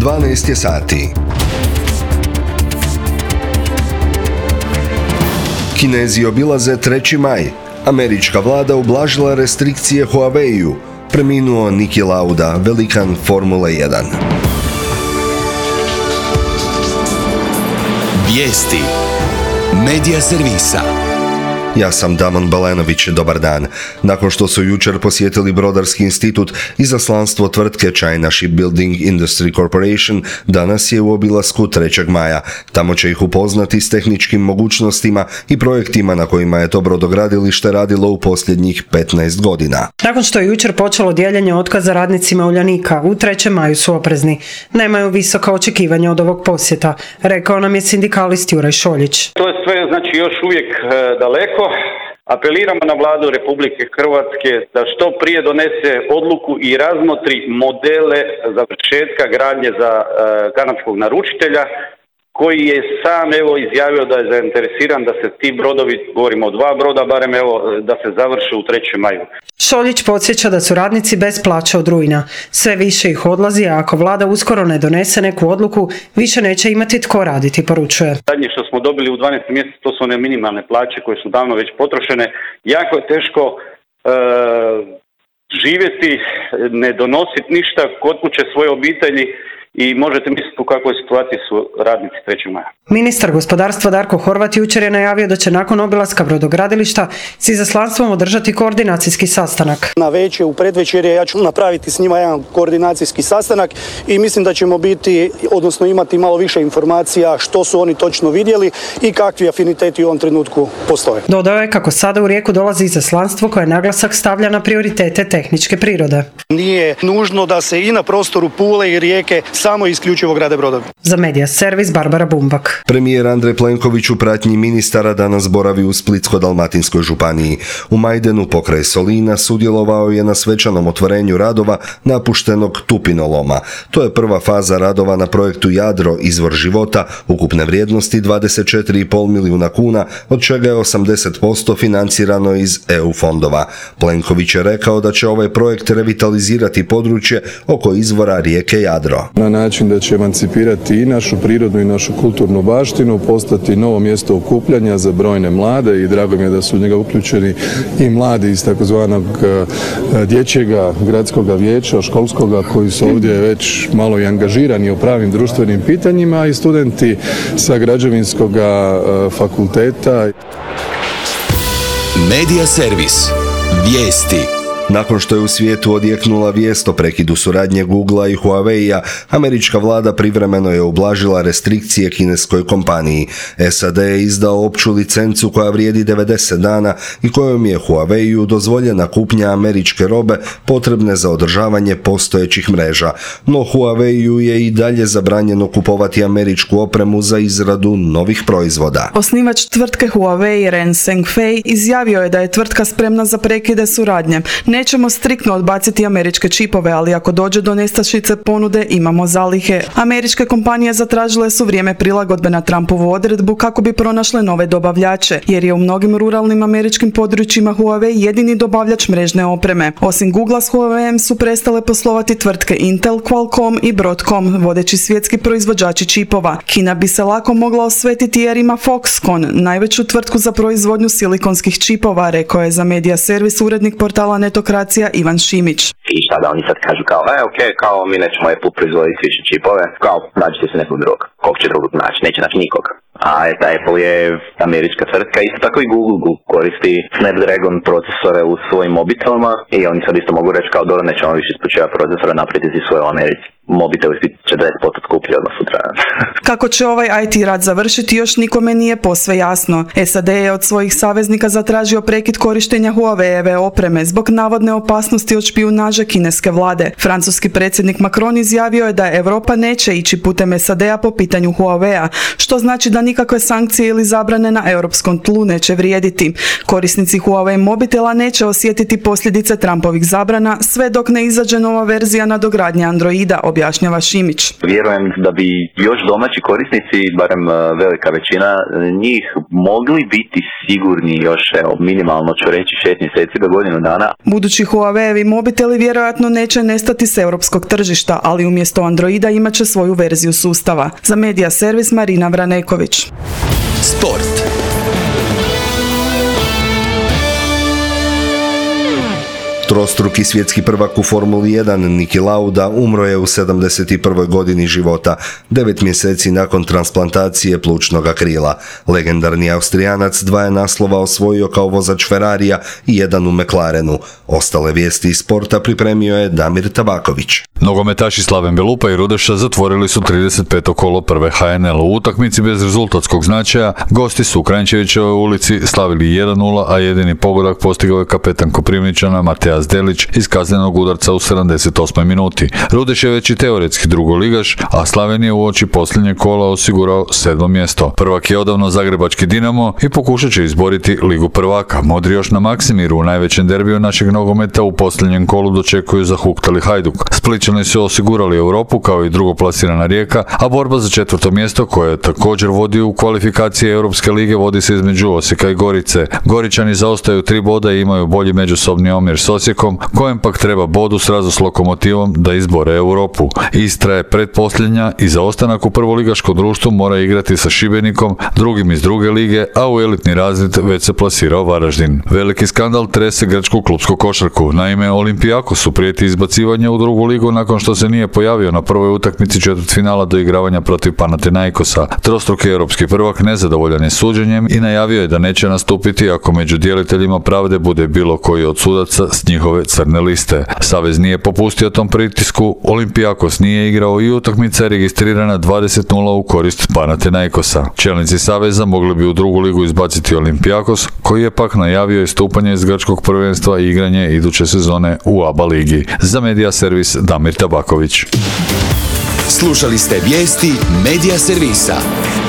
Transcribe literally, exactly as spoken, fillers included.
dvanaest je sati. Kinezi obilaze treći maj. Američka vlada ublažila restrikcije Huawei-u. Preminuo Niki Lauda, velikan Formule jedan. Vijesti Medija servisa. Ja sam Damon Balenović, dobar dan. Nakon što su jučer posjetili Brodarski institut, izaslanstvo tvrtke China Shipbuilding Industry Corporation danas je u obilasku trećeg maja. Tamo će ih upoznati s tehničkim mogućnostima i projektima na kojima je to brodogradilište radilo u posljednjih petnaest godina. Nakon što je jučer počelo dijeljenje otkaza radnicima Uljanika, u trećem maju su oprezni. Nemaju visoka očekivanja od ovog posjeta, rekao nam je sindikalist Juraj Šoljić. To je sve znači još uvijek e, daleko. Apeliramo na vladu Republike Hrvatske da što prije donese odluku i razmotri modele završetka gradnje za e, kanadskog naručitelja, koji je sam evo izjavio da je zainteresiran da se ti brodovi, govorimo o dva broda barem, evo da se završe u trećem maju. Šoljić podsjeća da su radnici bez plaća od rujna. Sve više ih odlazi, a ako vlada uskoro ne donese neku odluku, više neće imati tko raditi, poručuje. Zadnje što smo dobili u dvanaestom mjesecu, to su one minimalne plaće koje su davno već potrošene. Jako je teško e, živjeti, ne donositi ništa kod kuće svoje obitelji i možete misliti u kakvoj situaciji su radnici trećeg maja. Ministar gospodarstva Darko Horvat jučer je najavio da će nakon obilaska brodogradilišta s izaslanstvom održati koordinacijski sastanak. Na večer, u predvečerje ja ću napraviti s njima jedan koordinacijski sastanak i mislim da ćemo biti, odnosno imati malo više informacija što su oni točno vidjeli i kakvi afiniteti u ovom trenutku postoje. Dodao je kako sada u Rijeku dolazi izaslanstvo koje naglasak stavlja na prioritete tehničke prirode. Nije nužno da se i na prostoru Pule i Rijeke samo isključivo grade brodovi. Za Medija servis Barbara Bumbak. Premijer Andrej Plenković u pratnji ministara danas boravi u Splitsko-dalmatinskoj županiji. U Majdenu pokraj Solina sudjelovao je na svečanom otvorenju radova napuštenog Tupinoloma. To je prva faza radova na projektu Jadro, izvor života, ukupne vrijednosti dvadeset četiri i pol milijuna kuna, od čega je osamdeset posto financirano iz E U fondova. Plenković je rekao da će ovaj projekt revitalizirati područje oko izvora rijeke Jadro. Na način da će emancipirati i našu prirodnu i našu kulturnu baštinu, postati novo mjesto okupljanja za brojne mlade i drago mi je da su u njega uključeni i mladi iz takozvanog dječjega gradskog vijeća, školskoga, koji su ovdje već malo i angažirani o pravim društvenim pitanjima, i studenti sa građevinskog fakulteta. Medija servis. Vijesti. Nakon što je u svijetu odjeknula vijest o prekidu suradnje Googlea i Huawei-a, američka vlada privremeno je ublažila restrikcije kineskoj kompaniji. S A D je izdao opću licencu koja vrijedi devedeset dana i kojom je Huawei-u dozvoljena kupnja američke robe potrebne za održavanje postojećih mreža. No Huawei-u je i dalje zabranjeno kupovati američku opremu za izradu novih proizvoda. Osnivač tvrtke Huawei Ren Zhengfei izjavio je da je tvrtka spremna za prekide suradnje. Nećemo striktno odbaciti američke čipove, ali ako dođe do nestašice ponude, imamo zalihe. Američke kompanije zatražile su vrijeme prilagodbe na Trumpovu odredbu kako bi pronašle nove dobavljače, jer je u mnogim ruralnim američkim područjima Huawei jedini dobavljač mrežne opreme. Osim Googlea s Huawei su prestale poslovati tvrtke Intel, Qualcomm i Broadcom, vodeći svjetski proizvođači čipova. Kina bi se lako mogla osvetiti jer ima Foxconn, najveću tvrtku za proizvodnju silikonskih čipova, rekao je za Medija servis urednik portala Netokracija Ivan Šimić. I šta da oni sad kažu kao, e, ok, kao mi nećemo Apple proizvoditi više čipove, kao nađite se nekog drugog. Kog će drugog naći? Neće naći nikog. A ta Apple je američka tvrtka, isto tako i Google. Google koristi Snapdragon procesore u svojim mobitelima i oni sad isto mogu reći kao, dobro, nećemo više ispočeva procesora, napraviti svoje u Americi. Mobitel je četrdeset posto skuplji odmah sutra. Kako će ovaj I T rat završiti još nikome nije posve jasno. S A D je od svojih saveznika zatražio prekid korištenja Huawei-eve opreme zbog navodne opasnosti od špijunaže kineske vlade. Francuski predsjednik Macron izjavio je da Europa neće ići putem S A D-a po pitanju Huawei-a, što znači da nikakve sankcije ili zabrane na europskom tlu neće vrijediti. Korisnici Huawei mobitela neće osjetiti posljedice Trumpovih zabrana sve dok ne izađe nova verzija nadogradnje Androida, objašnjava Šimić. Vjerujem da bi još domaći korisnici, barem velika većina njih, mogli biti sigurni još, evo, minimalno ću reći šest mjeseci do godinu dana. Budući Huawei-evi mobiteli vjerojatno neće nestati s europskog tržišta, ali umjesto Androida imat će svoju verziju sustava. Za Medija servis Marina Vraneković. Sport. Trostruki svjetski prvak u Formuli jedan Niki Lauda umro je u sedamdeset prvoj godini života, devet mjeseci nakon transplantacije plućnog krila. Legendarni Austrijanac dva je naslova osvojio kao vozač Ferrarija i jedan u McLarenu. Ostale vijesti iz sporta pripremio je Damir Tabaković. Nogometaši Slaven Belupa i Rudeša zatvorili su trideset peto kolo prve H N L. U utakmici bez rezultatskog značaja gosti su u Kranjčevićevoj ulici slavili jedan nula, a jedini pogodak postigao je kapetan Koprivničana Mateja Zdelić iz kaznenog udarca u sedamdeset osmoj minuti. Rudeš je već i teoretski drugoligaš, a Slaven je uoči posljednjeg kola osigurao sedmo mjesto. Prvak je odavno zagrebački Dinamo i pokušat će izboriti Ligu prvaka. Modri još na Maksimiru u najvećem derbiju našeg nogometa u posljednjem kolu dočekuju zahuktali Hajduk. Splićani su osigurali Europu kao i drugoplasirana Rijeka, a borba za četvrto mjesto koje također vodi u kvalifikacije Europske lige vodi se između Osijeka i Gorice. Goričani zaostaju tri boda i imaju bolji međusobni omjer s Osijekom, kojem pak treba bodu srazu s Lokomotivom da izbore Europu. Istra je pretposljednja i za ostanak u prvoligaškom društvu mora igrati sa Šibenikom, drugim iz druge lige, a u elitni razred već se plasirao Varaždin. Veliki skandal trese grčku klupsku košarku. Naime, Olimpijakosu prijeti izbacivanje u drugu ligu nakon što se nije pojavio na prvoj utakmici četvrtfinala do igravanja protiv Panathinaikosa. Trostruki europski prvak nezadovoljan je suđenjem i najavio je da neće nastupiti ako među djeliteljima pravde bude bilo koji od sudaca s njihove crne liste. Savez nije popustio tom pritisku, Olimpijakos nije igrao i utakmica je registrirana dvadeset nula u korist Panathinaikosa. Čelnici saveza mogli bi u drugu ligu izbaciti Olimpijakos, koji je pak najavio istupanje iz grčkog prvenstva i igranje iduće sezone u A B A ligi. Za Medija servis Damir Tabaković. Slušali ste vijesti Medija servisa.